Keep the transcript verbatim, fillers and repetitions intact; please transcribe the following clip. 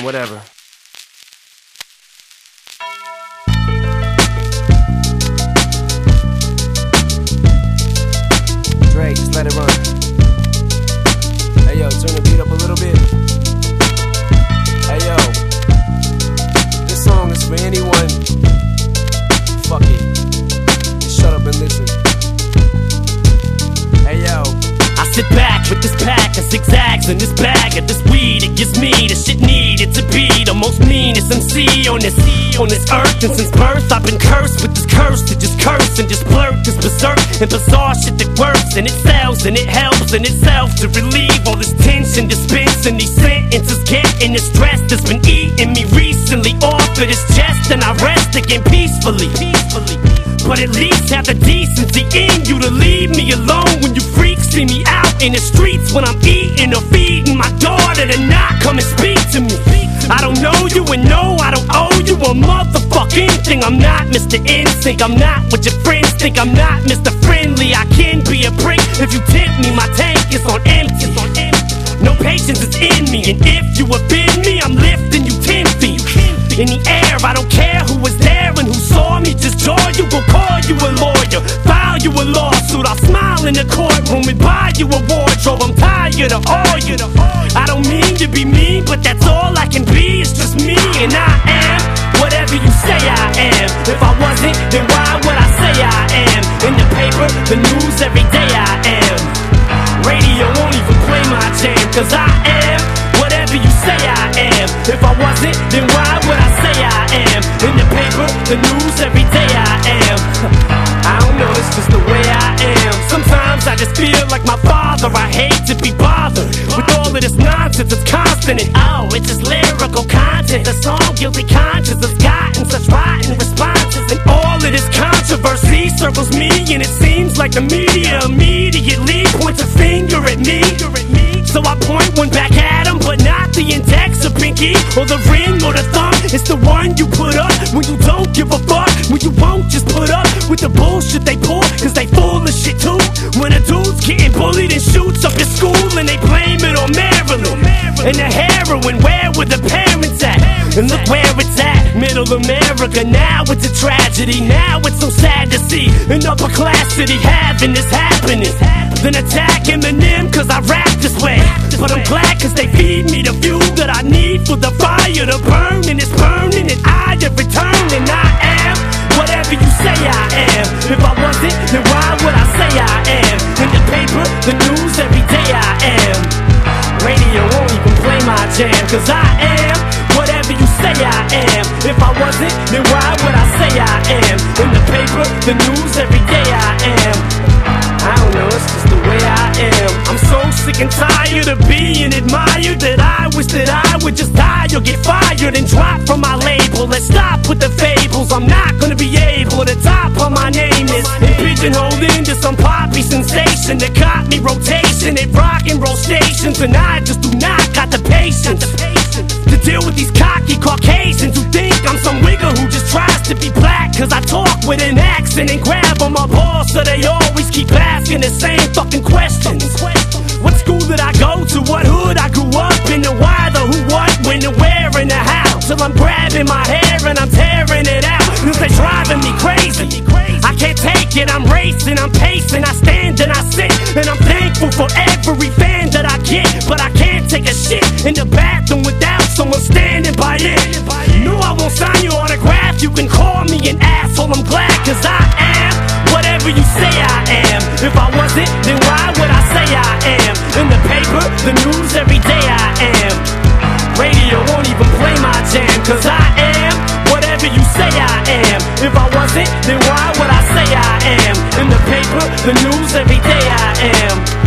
man, whatever. Dre, just let it run. Hey yo, turn the beat up a little bit. Hey yo, this song is for anyone. Fuck it, just shut up and listen. Hey yo, I sit back with this pack of zigzags and this bag of this weed. It gives me the shit needed to be the most meanest M C on this on this earth. And since birth I've been cursed with this curse to just curse and just blurt this berserk and bizarre shit that works and it sells and it helps in itself to relieve all this tension, dispensing these sentences, getting the stress that's been eating me recently off of this chest, and I rest again peacefully. Peacefully. But at least have the decency in you to leave me alone when you freaks see me out in the streets when I'm eating or feeding my daughter to not come and speak to me. I don't know you and no, I don't owe you a motherfucking thing. I'm not Mister Instinct, I'm not what your friends think. I'm not Mister Friendly, I can be a prick if you tempt me. My tank is on empty. No patience is in me, and if you offend me, I'm lifting you ten feet in the air. I don't care who was there and who saw me. Just jaw you, go call you a lawyer, file you a lawsuit. I'll smile in the courtroom and buy you a wardrobe. I'm tired of all you. I don't mean to be mean, but that's all I can be. It's just me, and I am whatever you say I am. If I wasn't, then why would I say I am? In the paper, the news, every day I am. Radio won't even play my jam, cause I am whatever you say I am. If I wasn't, then why would I say I am? In the paper, the news, every day I am. I don't know, it's just the way I am. Sometimes I just feel like my father. I hate to be bothered with all of this nonsense. It's constant and oh, it's just lyrical content. The song Guilty Conscience has gotten such rotten responses, and all of this controversy circles me, and it seems like the media immediately points a finger at me. So I point one back at him, but not the index or pinky or the ring or the thumb. It's the one you put up when you don't give a fuck, when you won't just put up with the bullshit they pull, cause they full of shit too. When a dude's getting bullied and shoots up his school and they blame it on Maryland and the heroin, where were the parents at? And look where it's at, middle America. Now it's a tragedy, now it's so sad to see an upper class city having this happening. Then attack Eminem cause I rap this way, but I'm glad cause they feed me the fuel that I need for the fire to burn, and it's burning and I have returned, and I am whatever you say I am. If I wasn't, then why would I say I am? In the paper, the news, every day I am. Radio won't even play my jam, cause I am whatever you say I am. If I wasn't, then why would I say I am? In the paper, the news, every day I am. I don't know, it's just the way I am. I'm so sick and tired of being admired that I wish that I would just die or get fired and drop from my label. Let's stop with the fables. I'm not gonna be able to top on my name is and pigeonholed into some poppy sensation that caught me rotation at rock and roll stations, and I just do not got the patience to deal with these cocky Caucasians who think I'm some wigger who just tries to be black cause I talk with an accent and grab on my balls, so they always keep asking the same fucking questions. What school did I go to? What hood I grew up in? The why, the who, what, when, the where, and the how. Till I'm grabbing my hair and I'm tearing it out, cause they driving me crazy. I can't take it, I'm racing, I'm pacing, I stand and I sit, and I'm thankful for every fan that I get, but I can't take a shit in the bathroom without someone standing by it. No, I won't sign your autograph, you can call me an asshole, I'm glad cause I am whatever you say I am. If I wasn't, then why would I say I am? In the paper, the news, every day I am. Radio won't even play my jam, cause I am whatever you say I am. If I wasn't, then why would I say I am? In the paper, the news, every day I am.